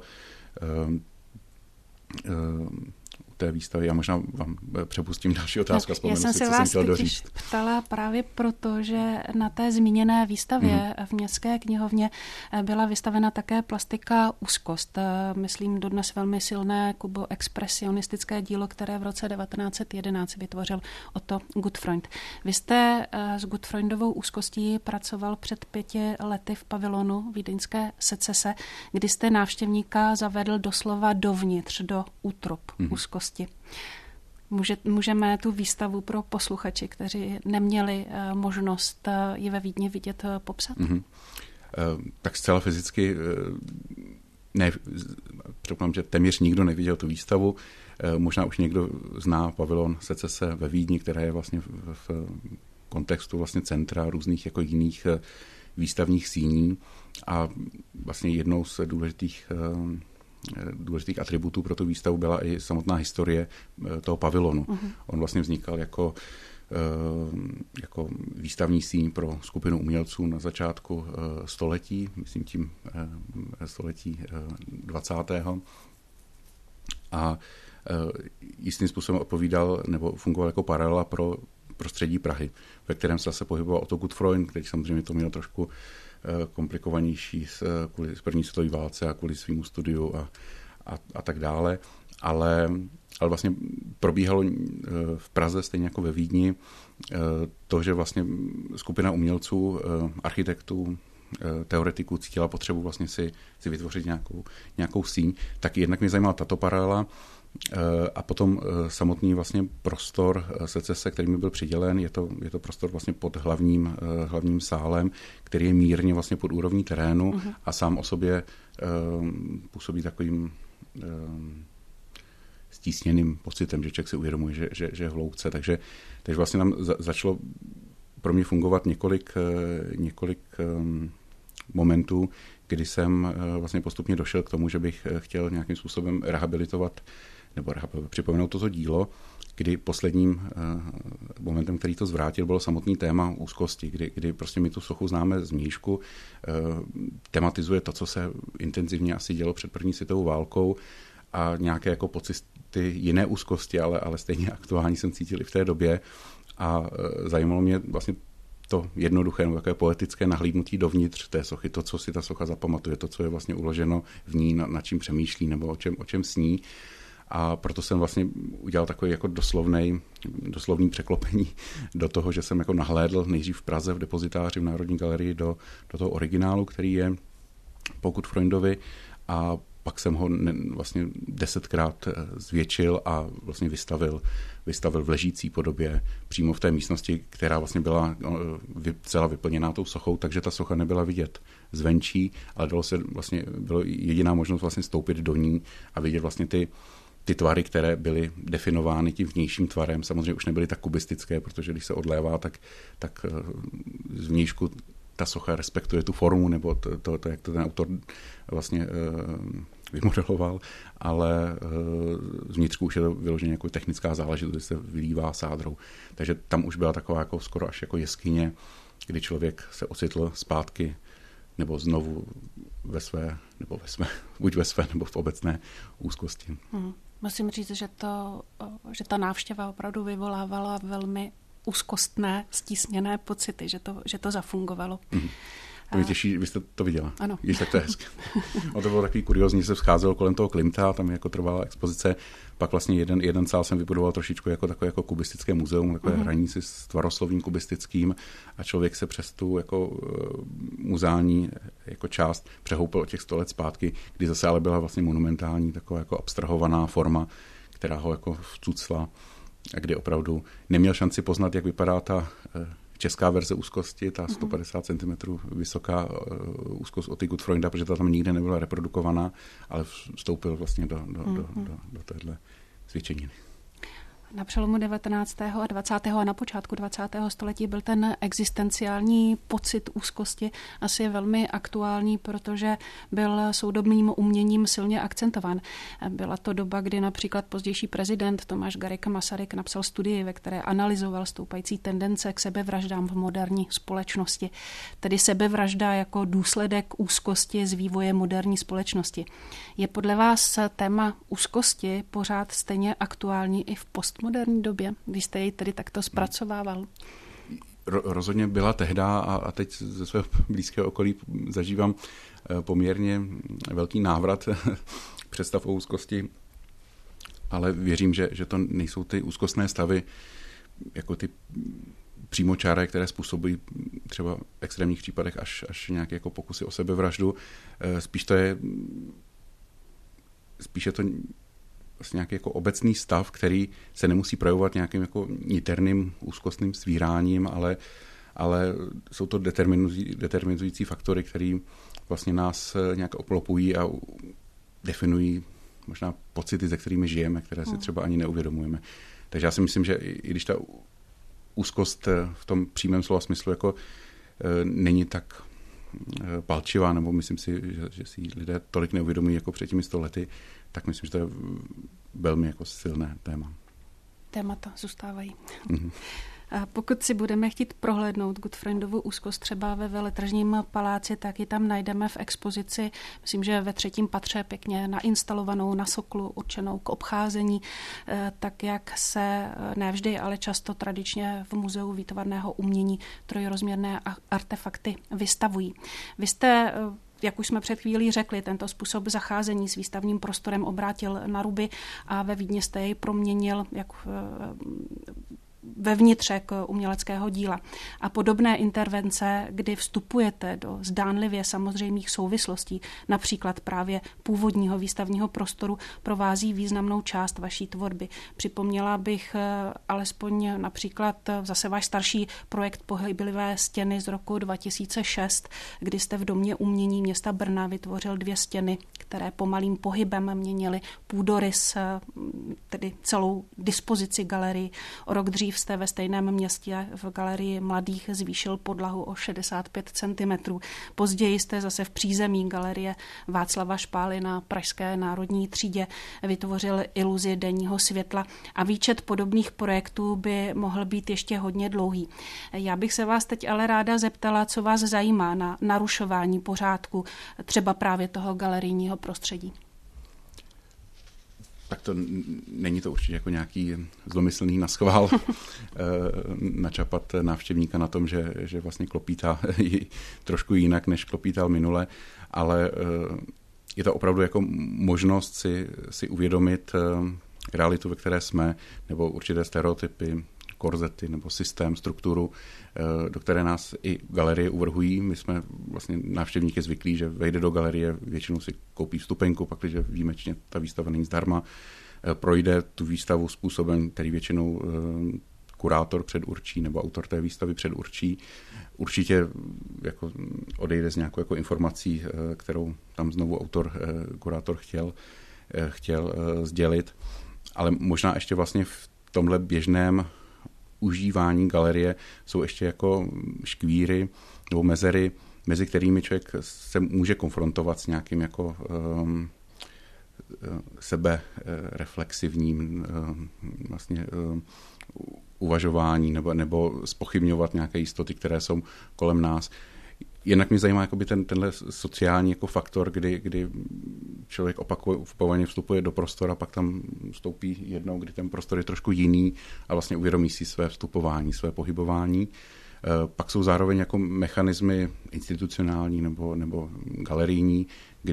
Té výstavy. Já možná vám přepustím další otázku a vzpomenu si, co jsem chtěl doříct. Já jsem se vás ptala právě proto, že na té zmíněné výstavě v Městské knihovně byla vystavena také plastika Úzkost. Myslím dodnes velmi silné kubo-expresionistické dílo, které v roce 1911 vytvořil Otto Gutfreund. Vy jste s Gutfreundovou úzkostí pracoval před 5 lety v pavilonu vídeňské secese, kdy jste návštěvníka zavedl doslova dovnitř, do útrob úzkosti. Můžeme tu výstavu pro posluchači, kteří neměli možnost ji ve Vídni vidět, popsat? Tak zcela fyzicky ne, předpokládám, že téměř nikdo neviděl tu výstavu. Možná už někdo zná pavilon secese ve Vídni, která je vlastně v kontextu vlastně centra různých jako jiných výstavních síní a vlastně jednou z důležitých atributů pro tu výstavu byla i samotná historie toho pavilonu. On vlastně vznikal jako výstavní síň pro skupinu umělců na začátku století, myslím tím století 20. A jistým způsobem odpovídal nebo fungoval jako paralela pro prostředí Prahy, ve kterém se zase pohyboval Otto Gutfreund, který samozřejmě to měl trošku komplikovanější kvůli první světové válce a kvůli svýmu studiu a tak dále. ale vlastně probíhalo v Praze, stejně jako ve Vídni, to, že vlastně skupina umělců, architektů, teoretiků cítila potřebu vlastně si vytvořit nějakou síň, tak jednak mě zajímala tato paralela a potom samotný vlastně prostor secese, který mi byl přidělen, je to prostor vlastně pod hlavním sálem, který je mírně vlastně pod úrovní terénu a sám o sobě působí takovým stísněným pocitem, že člověk si uvědomuje, že je v hloubce. Takže vlastně nám začalo pro mě fungovat několik momentů, kdy jsem vlastně postupně došel k tomu, že bych chtěl nějakým způsobem rehabilitovat nebo připomenout toto dílo, kdy posledním momentem, který to zvrátil, bylo samotný téma úzkosti, kdy prostě my tu sochu známe z Mníšku, tematizuje to, co se intenzivně asi dělo před první světovou válkou a nějaké jako pocity jiné úzkosti, ale stejně aktuální jsem cítil i v té době a zajímalo mě vlastně to jednoduché, nebo takové poetické nahlídnutí dovnitř té sochy, to, co si ta socha zapamatuje, to, co je vlastně uloženo v ní, na čím přemýšlí nebo o čem sní. A proto jsem vlastně udělal takový jako doslovný překlopení do toho, že jsem jako nahlédl nejdřív v Praze v depozitáři v Národní galerii do toho originálu, který je Pokud Freundovi, a pak jsem ho vlastně 10krát zvětšil a vlastně vystavil v ležící podobě přímo v té místnosti, která vlastně byla celá vyplněná tou sochou, takže ta socha nebyla vidět zvenčí, ale bylo jediná možnost vlastně stoupit do ní a vidět vlastně ty tvary, které byly definovány tím vnějším tvarem, samozřejmě už nebyly tak kubistické, protože když se odlévá, tak zvnějšku ta socha respektuje tu formu, nebo to jak to ten autor vlastně vymodeloval, ale zvnitřku už je to vyloženě jako technická záležitost, se vylívá sádrou. Takže tam už byla taková jako skoro až jako jeskyně, kdy člověk se ocitl zpátky nebo znovu buď ve své nebo v obecné úzkosti. Musím říct, že ta návštěva opravdu vyvolávala velmi úzkostné, stísněné pocity, že to zafungovalo. To mě těší, vy jste to viděla. Ano. Víš, tak to je hezky. To bylo takový kuriózní, že se vzcházelo kolem toho Klimta, tam jako trvala expozice. Pak vlastně jeden sál jsem vybudoval trošičku jako takové jako kubistické muzeum, takové hraní si s tvaroslovím kubistickým a člověk se přes tu jako muzeální jako část přehoupil o těch 100 let zpátky, kdy zase ale byla vlastně monumentální taková jako abstrahovaná forma, která ho jako vcucla a kdy opravdu neměl šanci poznat, jak vypadá ta česká verze úzkosti, ta 150 cm vysoká úzkost od Freunda, protože ta tam nikde nebyla reprodukovaná, ale vstoupil vlastně do téhle zvětšeniny. Na přelomu 19. a 20. a na počátku 20. století byl ten existenciální pocit úzkosti asi velmi aktuální, protože byl soudobým uměním silně akcentován. Byla to doba, kdy například pozdější prezident Tomáš Garrigue Masaryk napsal studii, ve které analyzoval stoupající tendence k sebevraždám v moderní společnosti. Tedy sebevražda jako důsledek úzkosti z vývoje moderní společnosti. Je podle vás téma úzkosti pořád stejně aktuální i v postmoderní době, když jste jej tedy takto zpracovával? Rozhodně byla tehda a teď ze svého blízkého okolí zažívám poměrně velký návrat představ o úzkosti, ale věřím, že to nejsou ty úzkostné stavy jako ty přímočáré, které způsobují třeba v extrémních případech až nějaké jako pokusy o sebevraždu. Spíš je to vlastně nějaký jako obecný stav, který se nemusí projevovat nějakým jako niterným úzkostným svíráním, ale jsou to determinující faktory, které vlastně nás nějak obklopují a definují možná pocity, se kterými žijeme, které si třeba ani neuvědomujeme. Takže já si myslím, že i když ta úzkost v tom přímém slova smyslu jako není tak palčivá, nebo myslím si, že si lidé tolik neuvědomují jako před těmi 100 lety, tak myslím, že to je velmi jako silné téma. Témata zůstávají. A pokud si budeme chtít prohlédnout Gutfreundovu úzkost třeba ve Veletržním paláci, tak ji tam najdeme v expozici, myslím, že ve 3. patře pěkně nainstalovanou na soklu, určenou k obcházení, tak jak se nevždy, ale často tradičně v Muzeu výtvarného umění trojrozměrné artefakty vystavují. Vy jste jak už jsme před chvílí řekli, tento způsob zacházení s výstavním prostorem obrátil na ruby a ve Vídni jste jej proměnil ve vnitřek uměleckého díla. A podobné intervence, kdy vstupujete do zdánlivě samozřejmých souvislostí, například právě původního výstavního prostoru, provází významnou část vaší tvorby. Připomněla bych alespoň například zase váš starší projekt Pohyblivé stěny z roku 2006, kdy jste v Domě umění města Brna vytvořil 2 stěny, které pomalým pohybem měnily půdorys, tedy celou dispozici galerii. O rok dřív jste ve stejném městě v Galerii mladých zvýšil podlahu o 65 cm. Později jste zase v přízemí Galerie Václava Špály na Pražské národní třídě vytvořil iluzi denního světla a výčet podobných projektů by mohl být ještě hodně dlouhý. Já bych se vás teď ale ráda zeptala, co vás zajímá na narušování pořádku třeba právě toho galerijního prostředí. Tak to není to určitě jako nějaký zlomyslný naschvál načapat návštěvníka na tom, že vlastně klopítá trošku jinak, než klopítal minule, ale je to opravdu jako možnost si uvědomit realitu, ve které jsme, nebo určité stereotypy, korzety nebo systém, strukturu, do které nás i galerie uvrhují. My jsme vlastně návštěvníky zvyklí, že vejde do galerie, většinou si koupí vstupenku, pak když výjimečně ta výstava není zdarma, projde tu výstavu způsobem, který většinou kurátor předurčí nebo autor té výstavy předurčí. Určitě jako odejde z nějakou jako informací, kterou tam znovu kurátor chtěl sdělit, ale možná ještě vlastně v tomhle běžném užívání galerie jsou ještě jako škvíry nebo mezery, mezi kterými člověk se může konfrontovat s nějakým jako sebereflexivním vlastně uvažování nebo zpochybňovat nějaké jistoty, které jsou kolem nás. Jinak mě zajímá jakoby tenhle sociální jako faktor, kdy člověk opakovaně vstupuje do prostora, pak tam vstoupí jednou, kdy ten prostor je trošku jiný a vlastně uvědomí si své vstupování, své pohybování. Pak jsou zároveň jako mechanismy institucionální nebo galerijní,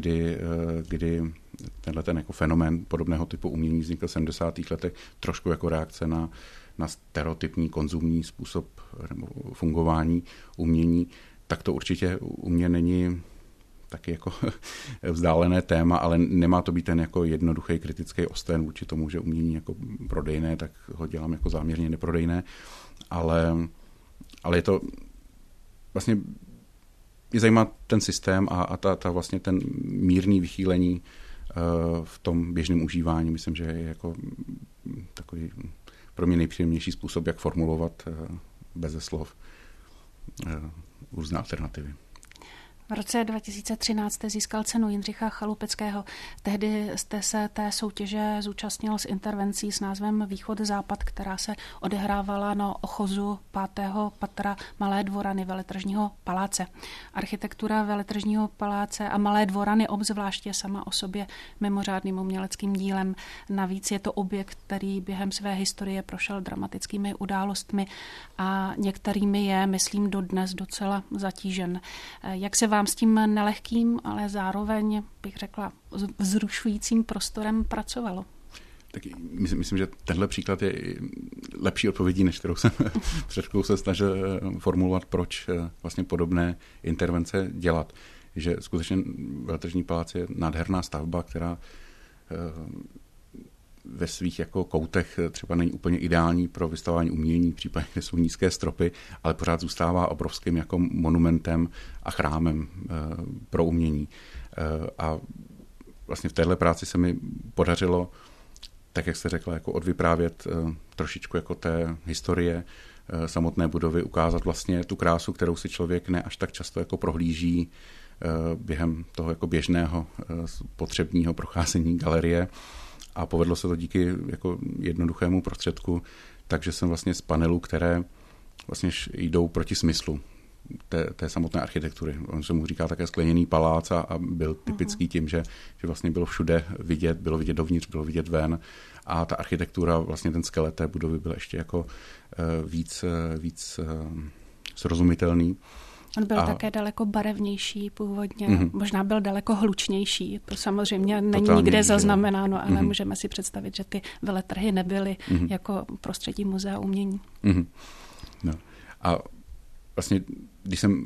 kdy tenhle ten jako fenomén podobného typu umění vznikl v 70. letech trošku jako reakce na stereotypní konzumní způsob nebo fungování umění. Tak to určitě u mě není taky jako vzdálené téma, ale nemá to být ten jako jednoduchý kritický osten vůči tomu, že umění jako prodejné, tak ho dělám jako záměrně neprodejné, ale je to vlastně je zajímá ten systém a ta vlastně ten mírný vychýlení v tom běžném užívání. Myslím, že je jako takový pro mě nejpříjemnější způsob, jak formulovat beze slov různé alternativy. V roce 2013 jste získal cenu Jindřicha Chalupeckého. Tehdy jste se té soutěže zúčastnil s intervencí s názvem Východ-Západ, která se odehrávala na ochozu 5. patra Malé dvorany Veletržního paláce. Architektura Veletržního paláce a Malé dvorany obzvláště sama o sobě mimořádným uměleckým dílem. Navíc je to objekt, který během své historie prošel dramatickými událostmi a některými je, myslím, dodnes docela zatížen. Jak se vám s tím nelehkým, ale zároveň, bych řekla, vzrušujícím prostorem pracovalo? Tak myslím, že tenhle příklad je lepší odpovědí, než kterou jsem před chvílí se snažil formulovat, proč vlastně podobné intervence dělat. Že skutečně Veletržní palác je nádherná stavba, která ve svých jako koutech třeba není úplně ideální pro vystavování umění, případně kde jsou nízké stropy, ale pořád zůstává obrovským jako monumentem a chrámem pro umění. A vlastně v téhle práci se mi podařilo, tak jak jste řekla, jako odvyprávět trošičku jako té historie samotné budovy, ukázat vlastně tu krásu, kterou si člověk ne až tak často jako prohlíží během toho jako běžného potřebního procházení galerie. A povedlo se to díky jako jednoduchému prostředku, takže jsem vlastně z panelů, které vlastně jdou proti smyslu té samotné architektury. On se mu říká také skleněný palác a byl typický tím, že vlastně bylo všude vidět, bylo vidět dovnitř, bylo vidět ven a ta architektura, vlastně ten skelet té budovy byl ještě jako víc srozumitelný. On byl také daleko barevnější původně, možná byl daleko hlučnější, to samozřejmě není nikde zaznamenáno, ale můžeme si představit, že ty veletrhy nebyly jako prostředí muzea umění. No. A vlastně, když jsem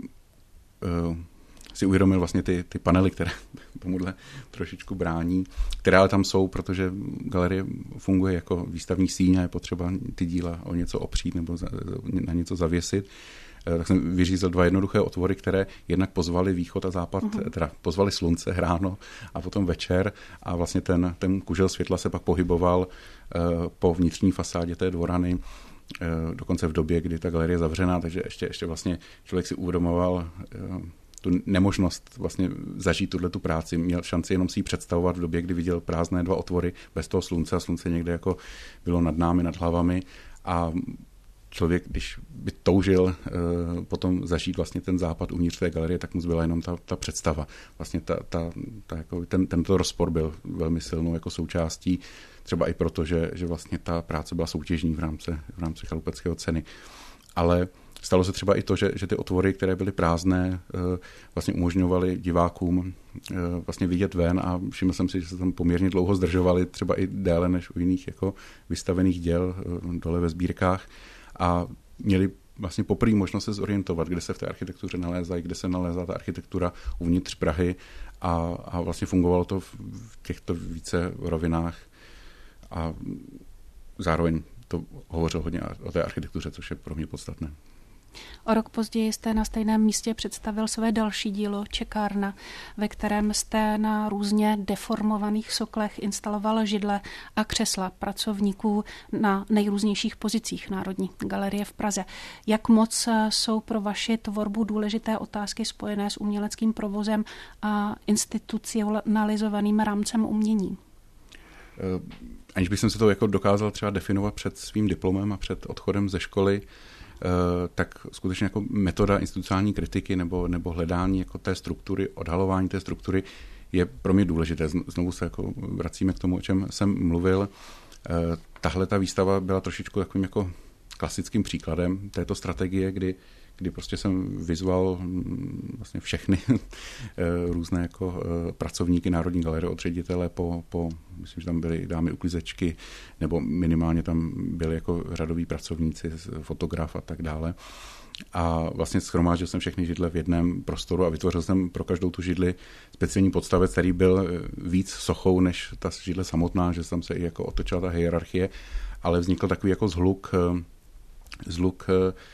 si uvědomil vlastně ty panely, které tomuhle trošičku brání, které ale tam jsou, protože galerie funguje jako výstavní síň a je potřeba ty díla o něco opřít nebo na něco zavěsit, tak jsem vyřízl 2 jednoduché otvory, které jednak pozvali východ a západ, teda pozvali slunce ráno a potom večer a vlastně ten kužel světla se pak pohyboval po vnitřní fasádě té dvorany, dokonce v době, kdy ta galerie je zavřená, takže ještě vlastně člověk si uvědomoval tu nemožnost vlastně zažít tu práci. Měl šanci jenom si ji představovat v době, kdy viděl prázdné 2 otvory bez toho slunce a slunce někde jako bylo nad námi, nad hlavami a člověk, když by toužil potom zažít vlastně ten západ uvnitř té galerie, tak mu zbyla jenom ta představa. Vlastně jako tento rozpor byl velmi silnou jako součástí, třeba i proto, že vlastně ta práce byla soutěžní v rámci chalupeckého ceny. Ale stalo se třeba i to, že ty otvory, které byly prázdné, vlastně umožňovaly divákům vlastně vidět ven a všiml jsem si, že se tam poměrně dlouho zdržovali, třeba i déle než u jiných jako vystavených děl dole ve sbírkách a měli vlastně poprvé možnost se zorientovat, kde se v té architektuře nalézají, kde se nalézá ta architektura uvnitř Prahy a vlastně fungovalo to v těchto více rovinách a zároveň to hovořilo hodně o té architektuře, což je pro mě podstatné. O rok později jste na stejném místě představil své další dílo Čekárna, ve kterém jste na různě deformovaných soklech instaloval židle a křesla pracovníků na nejrůznějších pozicích Národní galerie v Praze. Jak moc jsou pro vaši tvorbu důležité otázky spojené s uměleckým provozem a institucionalizovaným rámcem umění? Aniž bych se to jako dokázal třeba definovat před svým diplomem a před odchodem ze školy, tak skutečně jako metoda institucionální kritiky nebo hledání jako té struktury, odhalování té struktury je pro mě důležité. Znovu se jako vracíme k tomu, o čem jsem mluvil. Tahle ta výstava byla trošičku takovým jako klasickým příkladem této strategie, kdy prostě jsem vyzval vlastně všechny různé jako pracovníky Národní galerie od ředitele po myslím, že tam byly dámy uklízečky, nebo minimálně tam byli jako řadoví pracovníci, fotograf a tak dále. A vlastně shromáždil jsem všechny židle v jednom prostoru a vytvořil jsem pro každou tu židli speciální podstavec, který byl víc sochou než ta židle samotná, že tam se i jako otočila ta hierarchie, ale vznikl takový jako zhluk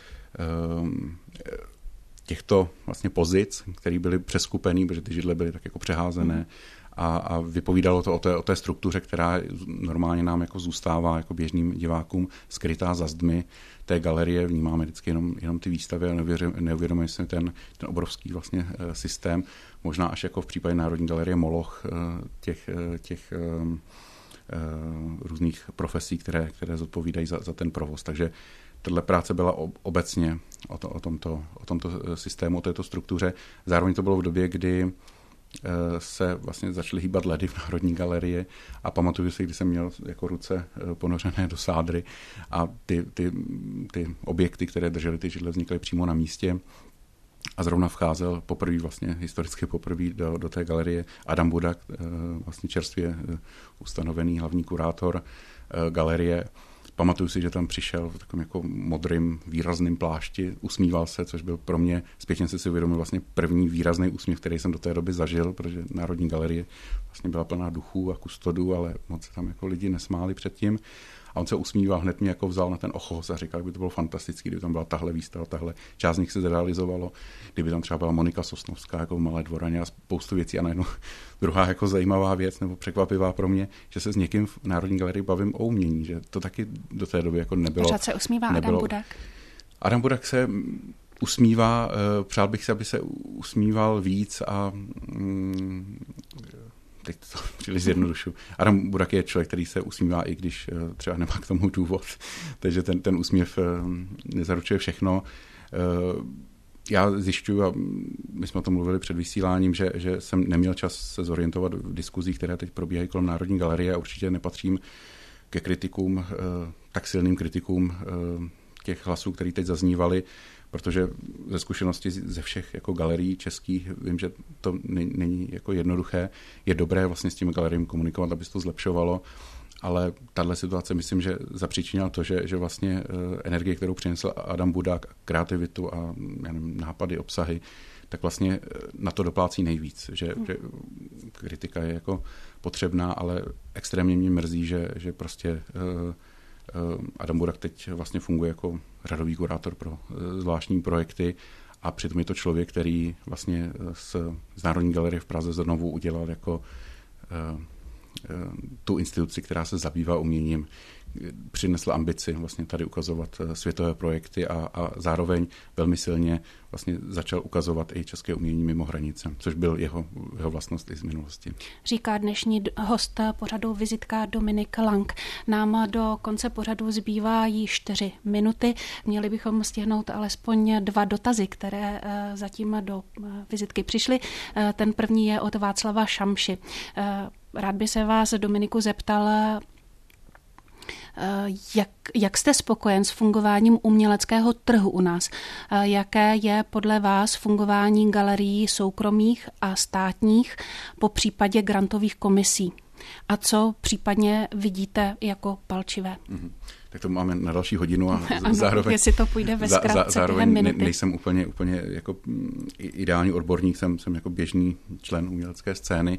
těchto vlastně pozic, které byly přeskupený, protože ty židle byly tak jako přeházené a vypovídalo to o té struktuře, která normálně nám jako zůstává jako běžným divákům skrytá za zdmi té galerie. Vnímáme vždycky jenom ty výstavy a neuvědomujeme si ten obrovský vlastně systém, možná až jako v případě Národní galerie moloch těch různých profesí, které zodpovídají za ten provoz. Takže tato práce byla obecně o tomto systému, o této struktuře. Zároveň to bylo v době, kdy se vlastně začaly hýbat ledy v Národní galerii a pamatuju si, kdy jsem měl jako ruce ponořené do sádry a ty objekty, které držely ty židle, vznikaly přímo na místě. A zrovna vcházel historicky poprvé do té galerie Adam Budak, vlastně čerstvě ustanovený hlavní kurátor galerie. Pamatuju si, že tam přišel v takovém jako modrým výrazným plášti, usmíval se, což byl pro mě, zpětně si uvědomil vlastně první výrazný úsměv, který jsem do té doby zažil, protože Národní galerie vlastně byla plná duchů a kustodů, ale moc se tam jako lidi nesmáli předtím. A on se usmíval, hned mě jako vzal na ten ochos a říkal, by to bylo fantastické, kdyby tam byla tahle výstava, část z nich se zrealizovalo, kdyby tam třeba byla Monika Sosnovská jako v Malé dvoraně a spoustu věcí a najednou druhá jako zajímavá věc nebo překvapivá pro mě, že se s někým v Národní galerii bavím o umění, že to taky do té doby jako nebylo. Pořád se usmívá Adam Budak? Adam Budak se usmívá, přál bych si, aby se usmíval víc a teď to příliš zjednodušu. Adam Budak je člověk, který se usmívá, i když třeba nemá k tomu důvod. Takže ten úsměv nezaručuje všechno. Já zjišťuju, a my jsme o tom mluvili před vysíláním, že jsem neměl čas se zorientovat v diskuzích, které teď probíhají kolem Národní galerie a určitě nepatřím ke kritikům, tak silným kritikům těch hlasů, které teď zaznívaly. protože ze zkušenosti ze všech jako galerií českých vím, že to není jako jednoduché. Je dobré vlastně s těmi galeriemi komunikovat, aby se to zlepšovalo, ale tahle situace myslím, že zapříčinila to, že vlastně energie, kterou přinesl Adam Budák, kreativitu a nápady, obsahy, tak vlastně na to doplácí nejvíc, že kritika je jako potřebná, ale extrémně mě mrzí, že prostě Adam Budák teď vlastně funguje jako řadový kurátor pro zvláštní projekty a přitom je to člověk, který vlastně z Národní galerie v Praze znovu udělal jako tu instituci, která se zabývá uměním, přinesl ambici vlastně tady ukazovat světové projekty a zároveň velmi silně vlastně začal ukazovat i české umění mimo hranice, což byl jeho vlastnost i z minulosti. Říká dnešní host pořadu Vizitka Dominik Lang. Nám do konce pořadu zbývají 4 minuty. Měli bychom stihnout alespoň 2 dotazy, které zatím do vizitky přišly. Ten první je od Václava Šamši. Rád by se vás, Dominiku, zeptal, jak jste spokojen s fungováním uměleckého trhu u nás? Jaké je podle vás fungování galerií soukromých a státních po případě grantových komisí? A co případně vidíte jako palčivé? Tak to máme na další hodinu a ano, zároveň, jestli to půjde ve zkratce zároveň nejsem úplně jako ideální odborník, jsem jako běžný člen umělecké scény.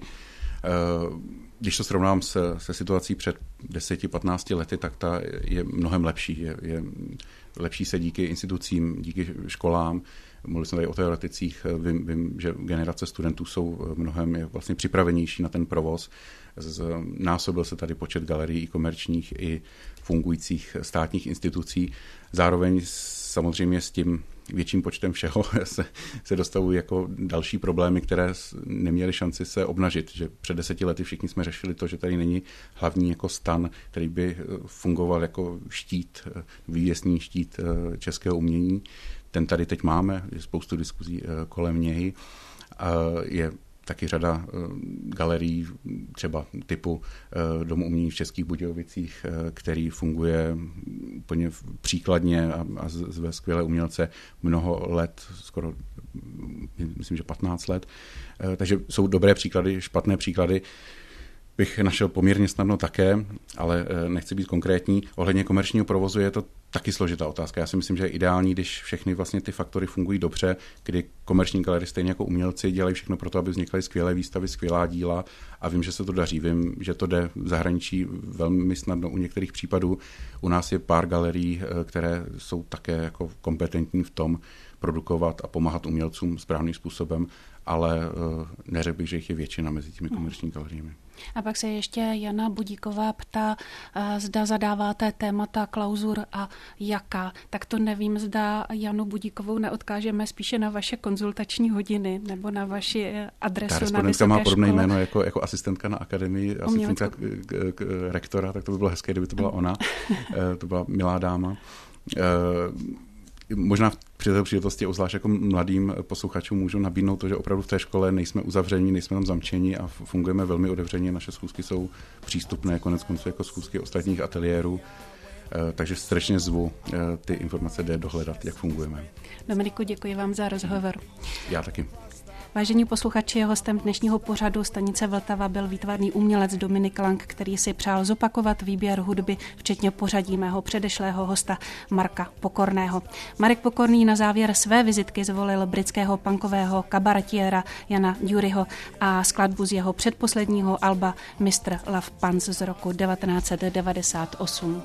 Když to srovnám se situací před 10-15 lety, tak ta je mnohem lepší. Je lepší se díky institucím, díky školám. Mluvili jsme tady o teoreticích. Vím, že generace studentů jsou mnohem vlastně připravenější na ten provoz. Násobil se tady počet galerií i komerčních, i fungujících státních institucí. Zároveň samozřejmě s tím větším počtem všeho se dostavují jako další problémy, které neměly šanci se obnažit. Že před 10 lety všichni jsme řešili to, že tady není hlavní jako stan, který by fungoval jako štít, vývěsný štít českého umění. Ten tady teď máme, je spoustu diskuzí kolem něj. Je taky řada galerií, třeba typu Domu umění v Českých Budějovicích, který funguje úplně příkladně a zve skvělé umělce mnoho let, skoro myslím, že 15 let. Takže jsou dobré příklady, špatné příklady bych našel poměrně snadno také, ale nechci být konkrétní. Ohledně komerčního provozu je to taky složitá otázka. Já si myslím, že je ideální, když všechny vlastně ty faktory fungují dobře, kdy komerční galerie stejně jako umělci dělají všechno pro to, aby vznikaly skvělé výstavy, skvělá díla a vím, že se to daří. Vím, že to jde v zahraničí velmi snadno u některých případů. U nás je pár galerií, které jsou také jako kompetentní v tom produkovat a pomáhat umělcům správným způsobem, ale neřekl bych, že jich je většina mezi těmi komerční galeriemi. A pak se ještě Jana Budíková ptá, zda zadáváte témata klauzur a jaká. Tak to nevím, zda Janu Budíkovou neodkážeme spíše na vaše konzultační hodiny nebo na vaši adresu na vysoké škole. Ta respondentka má podobné jméno jako asistentka na akademii, asistentka rektora, tak to by bylo hezké, kdyby to byla ona. To byla milá dáma. Možná při této příležitosti, obzvlášť jako mladým posluchačům, můžu nabídnout to, že opravdu v té škole nejsme uzavření, nejsme tam zamčeni a fungujeme velmi otevřeně. Naše schůzky jsou přístupné, koneckonců jako schůzky ostatních ateliérů. Takže srdečně zvu, ty informace jde dohledat, jak fungujeme. Dominiku, děkuji vám za rozhovor. Já taky. Vážení posluchači, hostem dnešního pořadu Stanice Vltava byl výtvarný umělec Dominik Lang, který si přál zopakovat výběr hudby, včetně pořadí mého předešlého hosta Marka Pokorného. Marek Pokorný na závěr své vizitky zvolil britského punkového kabaretiéra Jana Duryho a skladbu z jeho předposledního alba Mr. Love Pants z roku 1998.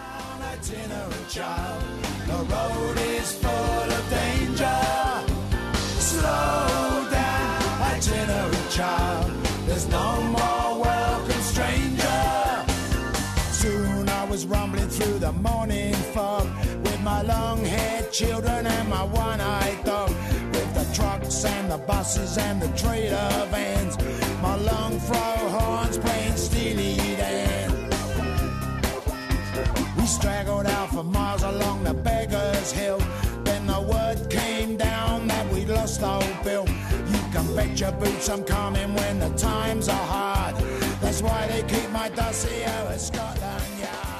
Child, there's no more welcome stranger. Soon I was rumbling through the morning fog with my long-haired children and my one-eyed dog, with the trucks and the buses and the trailer vans, my long fro horns playing Steely Dan. We straggled out for miles along the Beggar's Hill, then the word came down that we'd lost old Bill. Can bet your boots I'm coming when the times are hard. That's why they keep my dossier at Scotland Yard.